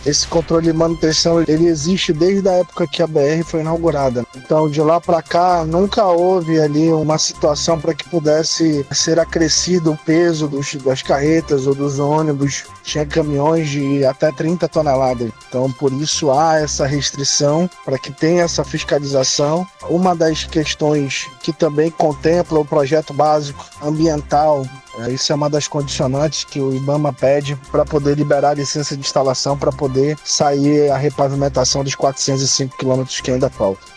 esse controle de manutenção, ele existe desde a época que a BR foi inaugurada. Então, de lá para cá, nunca houve ali uma situação para que pudesse ser acrescido o peso das carretas ou dos ônibus. Tinha caminhões de até 30 toneladas. Então, por isso há essa restrição para que tenha essa fiscalização. Uma das questões que também contempla o projeto básico ambiental, isso é uma das condicionantes que o IBAMA pede para poder liberar a licença de instalação, para poder sair a repavimentação dos 405 quilômetros que ainda faltam.